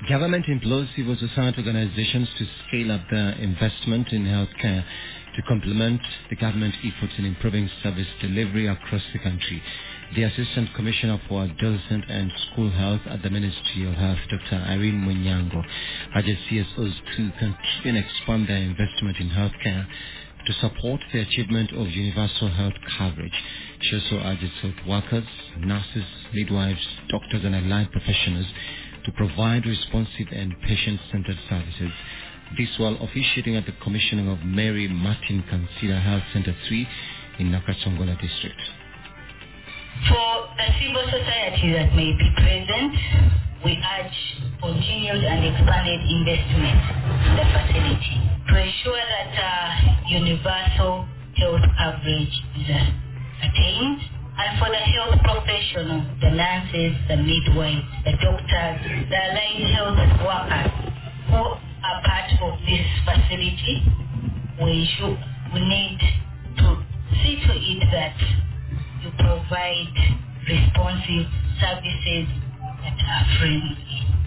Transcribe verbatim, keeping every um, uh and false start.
Government employs civil society organizations to scale up their investment in healthcare to complement the government efforts in improving service delivery across the country. The Assistant Commissioner for Adolescent and School Health at the Ministry of Health, Doctor Irene Munyango, urged C S Os to continue and expand their investment in healthcare to support the achievement of universal health coverage. She also urged health workers, nurses, midwives, doctors and allied professionals to provide responsive and patient-centered services. This while officiating at the commissioning of Mary Martin Kansira Health Center three in Nakasongola District. For the civil society that may be present, we urge continued and expanded investment in the facility to ensure that uh, universal health coverage is uh, attained. And for the health professionals, the nurses, the midwives, the doctors, the allied health workers who are part of this facility, we should, we need to see to it that you provide responsive services that are friendly.